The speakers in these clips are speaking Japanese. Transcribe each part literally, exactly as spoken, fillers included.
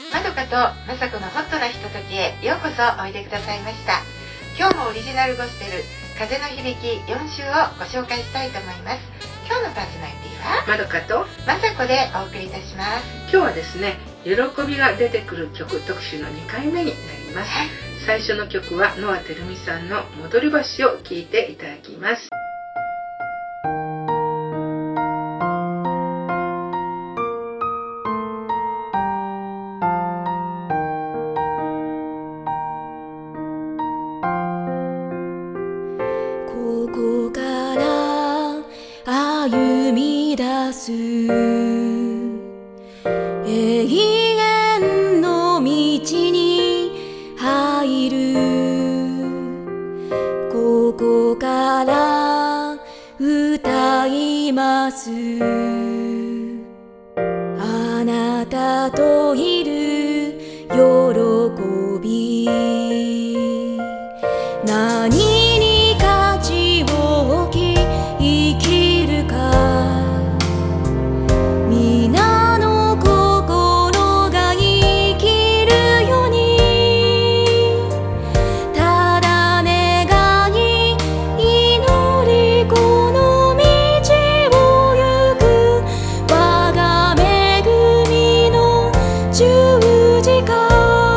まどかとまさこのホットなひとときへようこそおいでくださいました。今日もオリジナルゴスペル風の響きよん週をご紹介したいと思います。今日のパーソナリティはまどかとまさこでお送りいたします。 今日はですね、喜びが出てくる曲特集のにかいめになります。はい、最初の曲はノアてるみさんの戻り橋を聴いていただきます。 ここから歩み出す永遠の道に入る。ここから歌います。あなたといる喜び。何に価値を置き生きるか。皆の心が生きるように。ただ願い祈りこの道を行く。我が恵みの十字架。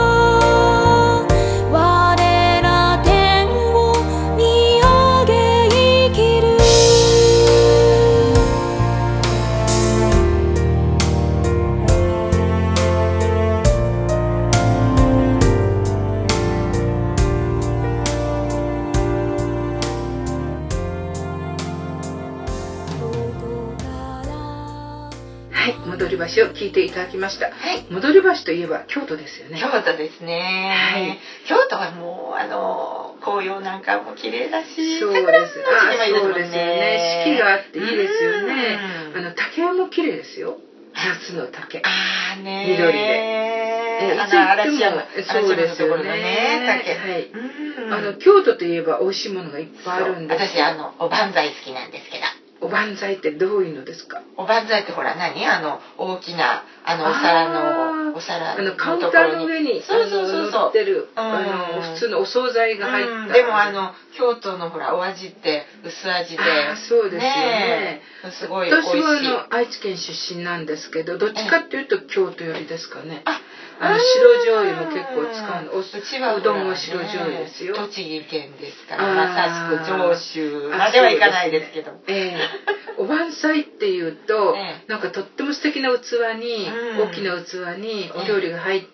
はい、戻り橋を聴いていただきました。 はい、 戻り橋といえば京都ですよね。 京都ですね。はい、京都はもうあの紅葉なんかも綺麗だし、 そうです。 桜の時期もいいですもんね。 そうですよね。四季があっていいですよね。あの竹も綺麗ですよ。夏の竹。 ああね。 緑で。 あの嵐山、 そうですよね。 竹。 はい。あの京都といえば美味しいものがいっぱいあるんです。 私あのおばんざい好きなんですけど。 おばんざいってどういうのですか？ おばんざいってほら何あの大きなあのお皿のお皿あのカウンターの上にそうそうそうそう乗ってるあの普通のお惣菜が入った。 でもあの京都のほらお味って薄味で。 あそうですよね。 すごい美味しい。 私はあの愛知県出身なんですけど、どっちかっていうと京都寄りですかね。ああの白醤油も結構使うの。 うちはうどんは白醤油ですよ。 栃木県ですからまさしく上州まではいかないですけど。 ええおばんざいっていうと、なんかとっても素敵な器に、大きな器にお料理が入って、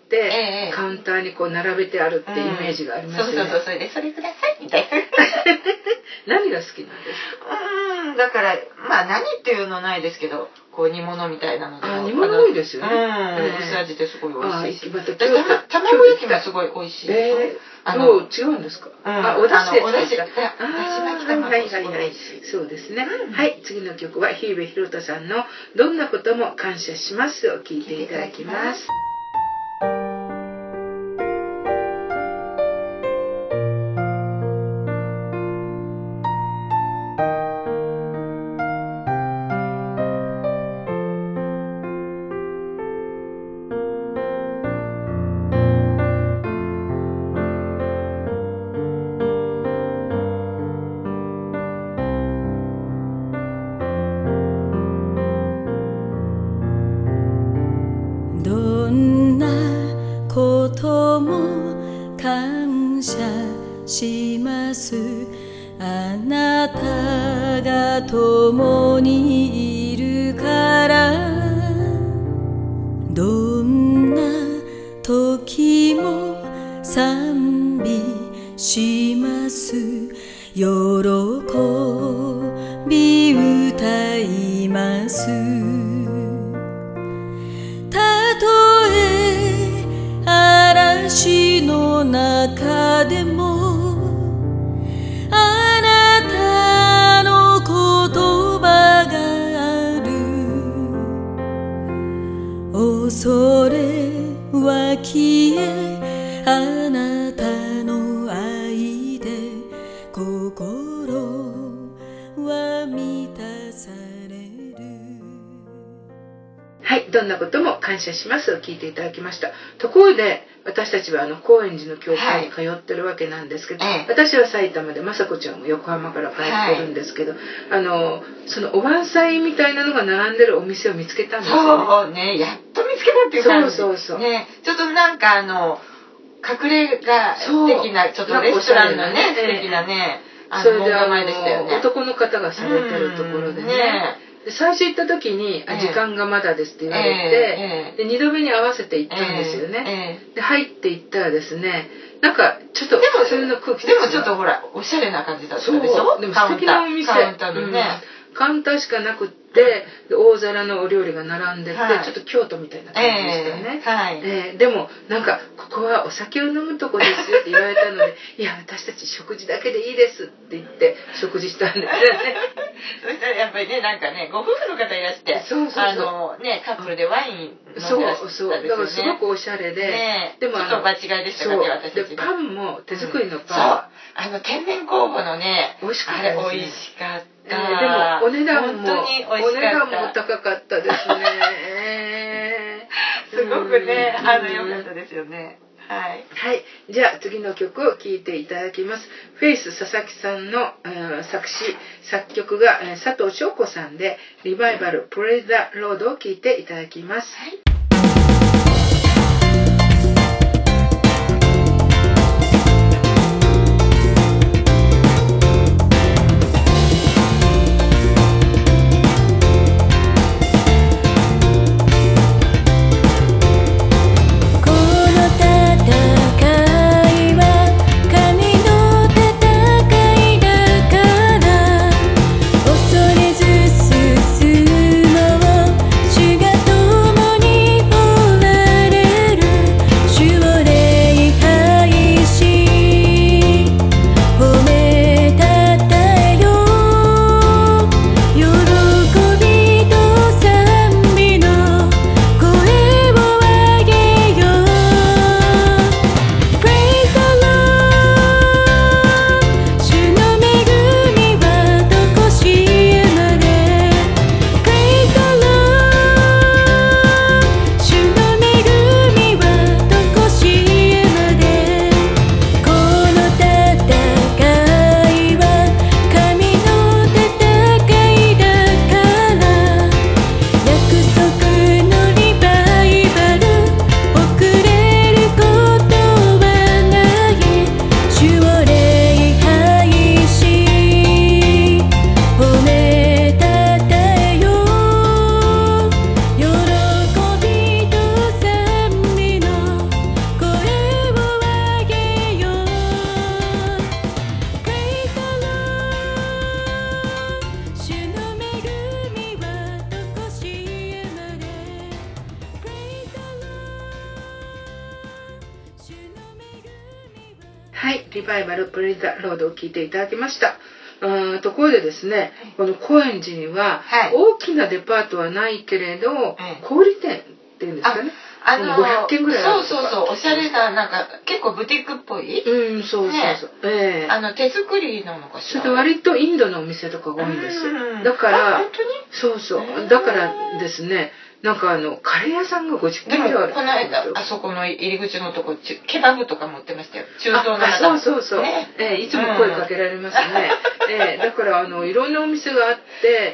カウンターにこう並べてあるってイメージがありますよね。 そうそうそう、それでそれくださいみたいな。何が好きなんですか？ うんだからまあ何っていうのないですけど、こう煮物みたいなので。 あ煮物多いですよね。 薄味ですごい美味しいし。 卵焼きがすごい美味しい。 あの違うんですか？あお出汁ですか？ お出汁だし巻き卵がすごい美味しい。 そうですね。はい、次の曲は日部博人さんのどんなことも感謝しますを聴いていただきます。 どんなことも感謝します。あなたが共にいるから。どんな時も賛美します。喜び歌います。嵐の中でもあなたの言葉がある。恐れは消えあなたの愛で心感謝しますを聞いていただきました。ところで私たちはあの高円寺の教会に通ってるわけなんですけど、はい、私は埼玉で雅子ちゃんも横浜から帰ってるんですけど、はい、あのそのお盆祭みたいなのが並んでるお店を見つけたんですよね。 そうね、やっと見つけたっていう感じ。 そうそうそう。 ね、ちょっとなんかあの隠れが素敵なちょっとレストランのね、素敵なね、あの門構えでしたよね。 男の方がされてるところでね。最初行った時に、えー、時間がまだですって言われて、えーえー、でにどめに合わせて行ったんですよね、えー、で入って行ったらですね、なんかちょっと普通の空気でもちょっとほらおしゃれな感じだったでしょ。 でも素敵なお店、 カウンターのね、 うん、カウンターしかなくってで大皿のお料理が並んでて、はい、ちょっと京都みたいな感じでしたね、 えーはいえー、でもなんかここはお酒を飲むとこですよって言われたのでいや私たち食事だけでいいですって言って食事したんですよねそしたらやっぱりね、なんかね、ご夫婦の方いらして、そうそうそう、あのね、カップルでワイン飲んでらっしゃったんですよね。 そうそう、だからすごくおしゃれで、 ね、でもちょっと場違いでしたかね、私たち。 でパンも手作りのパン、うん、 そう、あの天然酵母のね、 美味しかったですね。 あれ美味しかった。 えー、でもお値段も本当に美味しかった。お値段も高かったですね。 すごくね、あの良かったですよね。はい、 はい、じゃあ次の曲を聴いていただきます。フェイス佐々木さんの、うん、作詞作曲が、えー、佐藤翔子さんでリバイバルプレイザーロードを聴いていただきます。はい、はい、リバイバルプレイザーロードを聴いていただきました。うん、ところでですね、この高円寺には大きなデパートはないけれど、はい、小売店っていうんですかね。あのー、ごひゃっけんぐらいあるとか。 そうそうそう、おしゃれな、なんか結構ブティックっぽい。 うん、そうそうそう。ね、 えー、あの手作りなのかしら。 それで割とインドのお店とかが多いんですよ。だから、 本当に？ そうそう。だからですね、なんかあのカレー屋さんがごじゅっけん以上ある。 この間あそこの入り口のとこケバブとか持ってましたよ。中東の方。 そうそうそう。ね、えー、いつも声かけられますね。うん、えー、だからあのいろんなお店があって、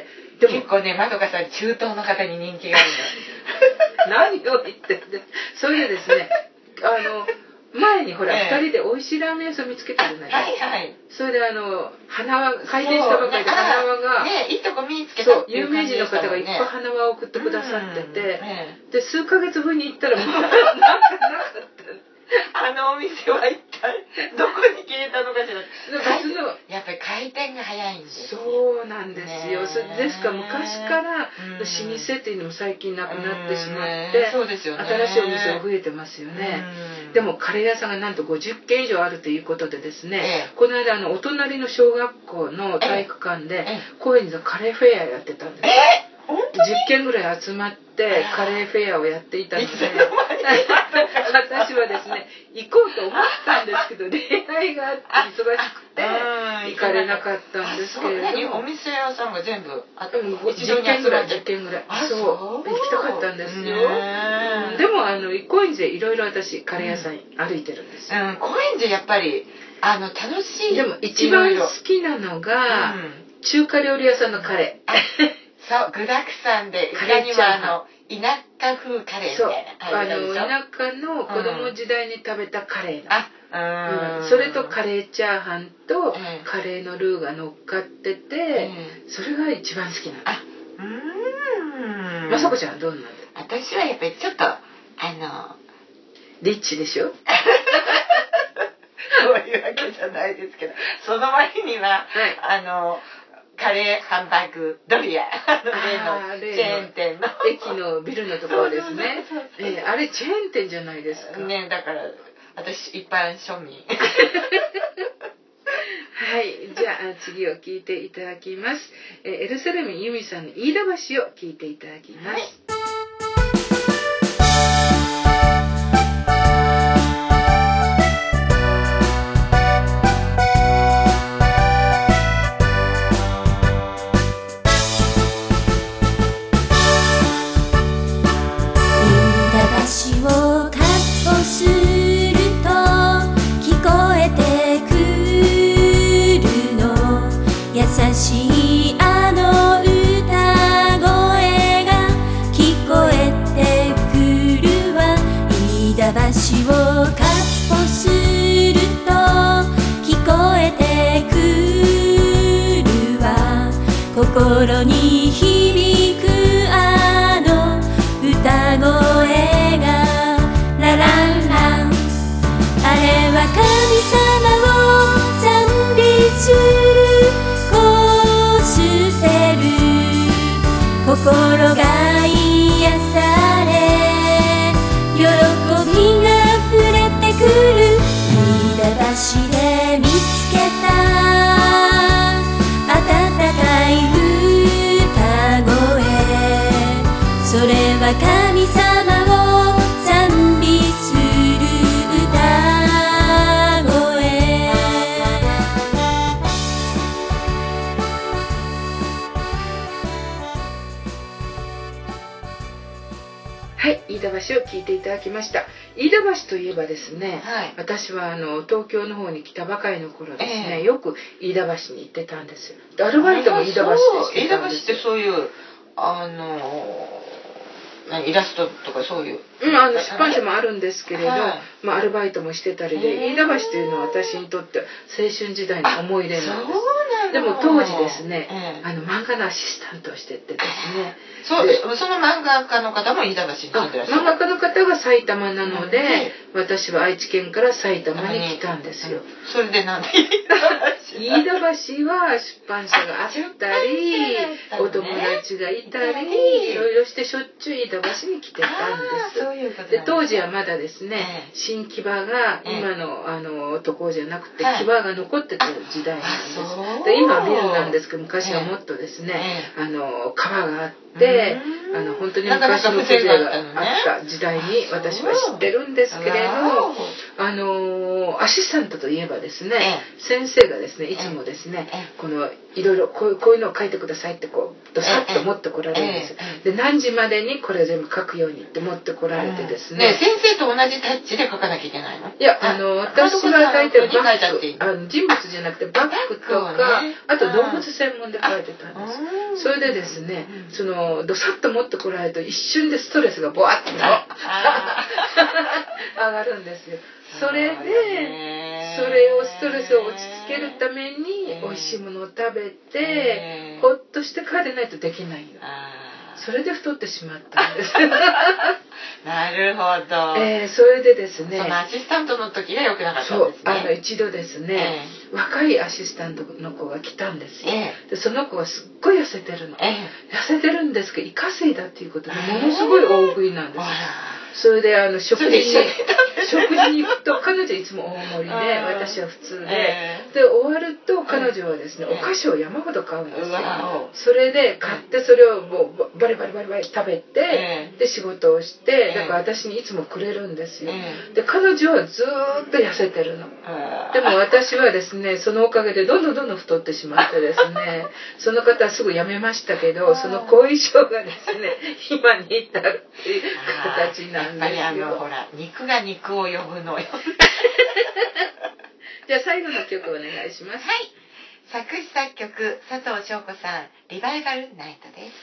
でも結構ね、まどかさん中東の方に人気があるの。何を言ってんで、それでですね、あの前にほら、えー、ふたりで美味しいラーメン屋さん見つけたじゃないですか。 はいはい。 それであの花輪開店したばかりで花輪が、 ね、いいとこ見つけたっていう有名人の方がいっぱい花輪を送ってくださってて、 ね、 で数ヶ月ぶりに行ったらもうなんかなかった。 あのお店は一体どこに消えたのかしら。別のやっぱり開店が早いんですよ。 そうなんですよ。そですから昔から老舗っていうのも最近なくなってしまって、 そうですよね、 新しいお店が増えてますよね。でもカレー屋さんがなんとごじゅっけん以上あるということでですね、ええ、この間あのお隣の小学校の体育館で高円寺のカレーフェアやってたんです。 えーじゅっけんぐらい集まってカレーフェアをやっていたので私はですね行こうと思ったんですけど恋愛があって忙しくて行かれなかったんですけれども、 お店屋さんが全部あとじゅっけんぐらいじゅっけんぐらいそう行きたかったんですよ。でもあの高円寺でいろいろ私カレー屋さん歩いてるんですよ。 高円寺やっぱりあの楽しい。 でも一番好きなのが中華料理屋さんのカレー。 そう具だくさんで、カレーにはあの田舎風カレーみたいな感じでしょ。 あの田舎の子供時代に食べたカレーの、 あ、 うん、それとカレーチャーハンとカレーのルーが乗っかってて、それが一番好きなの。 あ、うーん。 まさこちゃんはどうなんですか？ 私はやっぱりちょっとあのリッチでしょ。 そういうわけじゃないですけど、その割には、はい、あのカレーハンバーグドリアの例のチェーン店の駅のビルのところですね。えー、あれチェーン店じゃないですか。 ね、だから私一般庶民。 はい、じゃあ次を聞いていただきます。えー、エルサレムユミさんの飯田橋を聞いていただきます。はい、 心に響くあの歌声がラランラン、あれは神様を賛美するゴスペル、心が癒され喜びが溢れてくる、飯田橋で見つけたそれは神様を賛美する歌声。 はい、飯田橋を聞いていただきました。飯田橋といえばですね、はい、私はあの東京の方に来たばかりの頃ですね、えー、よく飯田橋に行ってたんですよ。アルバイトも飯田橋でしてたんですよ。 飯田橋ってそういうあのイラストとかそういう、 うん、あの出版社もあるんですけれど、はい、まあ、アルバイトもしてたりで、飯田橋というのは私にとって青春時代の思い出なんです。でも当時ですね、えー、あの漫画のアシスタントをしててですね、 そうその漫画家の方も飯田橋に住んでらっしゃる。 漫画家の方が埼玉なので、うん、私は愛知県から埼玉に来たんですよ。 それでなんで飯田橋は出版社があったり、お友達がいたり、いろいろしてしょっちゅう飯田橋に来てたんです。で当時はまだですね、新木場が今のあのところじゃなくて木場が残ってた時代なんです。で今はビルなんですけど、昔はもっとですね、あの川があってあの本当に昔の風情があった時代に私は知ってるんですけれど、あのアシスタントといえばですね、先生がですねいつもですね、このいろいろこうこういうのを書いてくださいってこうドサッと持ってこられるんです。で何時までにこれを全部書くようにって持ってこられてですね。 先生と同じタッチで書かなきゃいけないの？ いやあの私は大体バッグ、あの人物じゃなくてバッグとか、あと動物専門で書いてたんです。それでですね、そのドサッと持ってこられると一瞬でストレスがボワッと上がるんですよ。それでそれをストレスを落ち着けるために美味しいものを食べてほっとして帰れないとできないの。それで太ってしまったんです。 なるほど。 えー、それでですね。 そのアシスタントの時が良くなかったんですね。 そう、あの一度ですね、えー、若いアシスタントの子が来たんですよ。えー、でその子はすっごい痩せてるの。えー、痩せてるんですけど、イカ水だっていうことでものすごい大食いなんですよ。 それであの食事に食事に行くと彼女いつも大盛りで私は普通で、えー、で終わると彼女はですね、えー、お菓子を山ほど買うんですよ。それで買ってそれをもうバリバリバリバリ食べて、えー、で仕事をしてだから私にいつもくれるんですよ。えー、で彼女はずーっと痩せてるの。えー、でも私はですねそのおかげでどんどんどんどん太ってしまってですねその方はすぐ辞めましたけどその後遺症がですね今に至るっていう形なんですよ。 やっぱりあのほら肉が肉を呼ぶのよじゃあ最後の曲お願いします。 はい、作詞作曲佐藤翔子さん、リバイバルナイトです。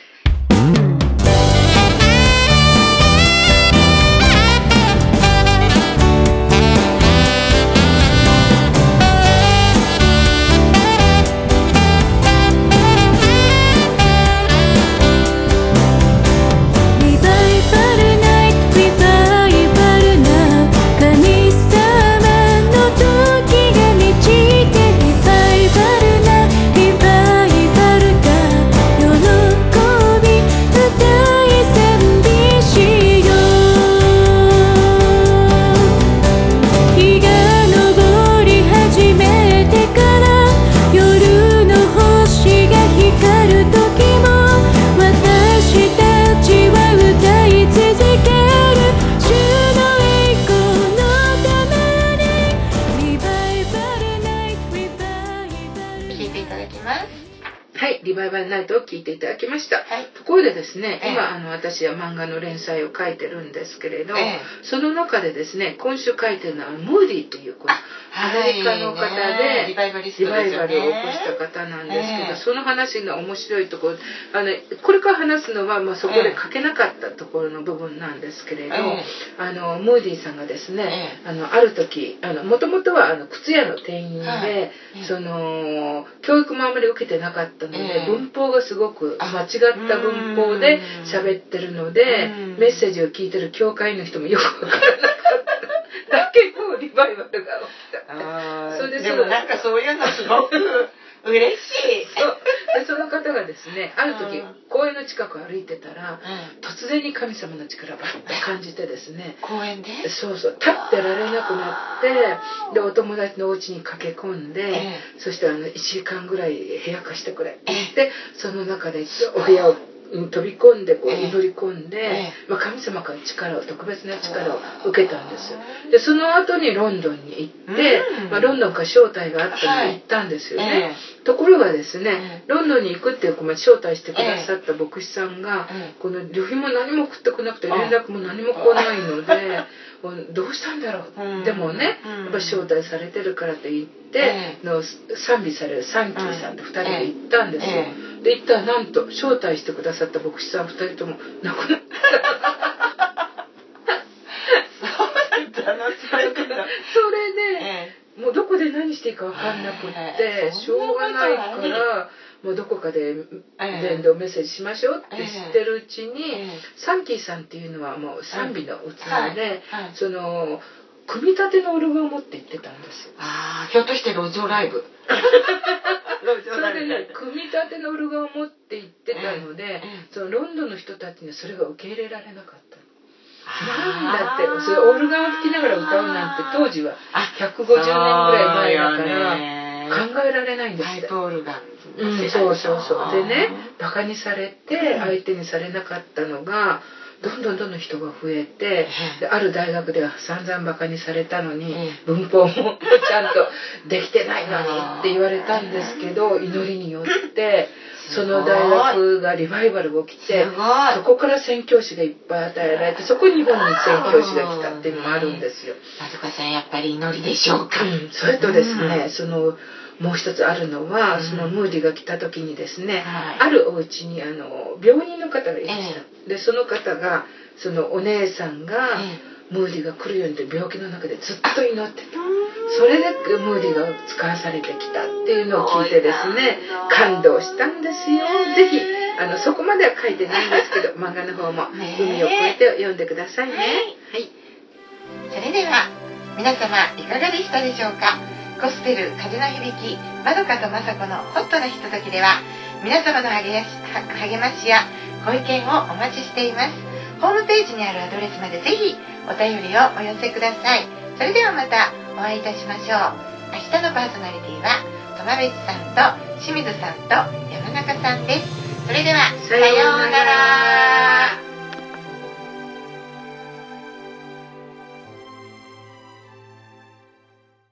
リバイバルナイトを聴いていただきました。はい、ところでですね、ええ、今あの私は漫画の連載を書いてるんですけれど、ええ、その中でですね今週書いてるのはムーディーというこのアメリカの方でリバイバルを起こした方なんですけど、ええ、その話が面白いところあのこれから話すのは、まあ、そこで書けなかったところの部分なんですけれど、ええ、あのムーディーさんがですね、ええ、あのある時もともとはあの靴屋の店員で、はい、その教育もあまり受けてなかったので、ええ、文法がすごく間違った文法で喋ってるのでメッセージを聞いてる教会の人もよく分からなかっただけどリバイバルが起きた。 あそれで, でもなんかそういうのすごく嬉しい。 そうでその方がですねある時公園の近くを歩いてたら、うん、突然に神様の力が感じてですね公園でそうそう立ってられなくなってでお友達のお家に駆け込んで、ええ、そしてあのいちじかんぐらい部屋貸してくれって言って、ええ、その中でお部屋を飛び込んでこう祈り込んで、ええまあ、神様から力を特別な力を受けたんですよ。でその後にロンドンに行って、うんまあ、ロンドンから招待があったのに行ったんですよね、はいええ、ところがですね、ええ、ロンドンに行くっていう、まあ、招待してくださった牧師さんが、ええ、この旅費も何も送ってこなくて連絡も何も来ないのでどうしたんだろう、うん、でもねやっぱ招待されてるからと言って、ええ、の賛美されるサンキーさんとふたりで行ったんですよ、ええ、で行ったらなんと招待してくださった牧師さんふたりとも亡くなったそれで、ええ、もうどこで何していいか分かんなくって、ええ、しょうがないからもうどこかで伝道メッセージしましょうって知ってるうちに、ええ、サンキーさんっていうのはもう賛美の器で、はいはい、その組み立てのオルガンを持って行ってたんです。 ああ、ひょっとして路上ライブそれでね組み立てのオルガンを持って行ってたので、ええ、そのロンドンの人たちにそれが受け入れられなかったの。なんだってそれオルガンを吹きながら歌うなんて当時はひゃくごじゅうねんぐらい前だから考えられないんですって。 パイプオルガン、 うん、そうそうそうでねバカにされて相手にされなかったのがどんどんどんどん人が増えてである大学では散々バカにされたのに文法もちゃんとできてないのにって言われたんですけど祈りによってその大学がリバイバルが起きてそこから宣教師がいっぱい与えられてそこに日本に宣教師が来たっていうのもあるんですよ。 まどかさんやっぱり祈りでしょうか。 うん、それとですね、うん、そのもう一つあるのは、うん、そのムーディが来た時にですね、はい、あるお家にあの病人の方がいました、えー、でその方がそのお姉さんが、えー、ムーディが来るようにと病気の中でずっと祈ってた。それでムーディが使わされてきたっていうのを聞いてですね感動したんですよ。ぜひあのそこまでは書いてないんですけど漫画の方も海を越えて読んでくださいね、はいはい、 それでは皆様いかがでしたでしょうか。ゴスペル風の響きまどかとまさこのホットなひとときでは皆様の励ましやご意見をお待ちしています。 ホームページにあるアドレスまでぜひお便りをお寄せください。それではまたお会いいたしましょう。明日のパーソナリティは苫米地さんと清水さんと山中さんです。それではさようなら。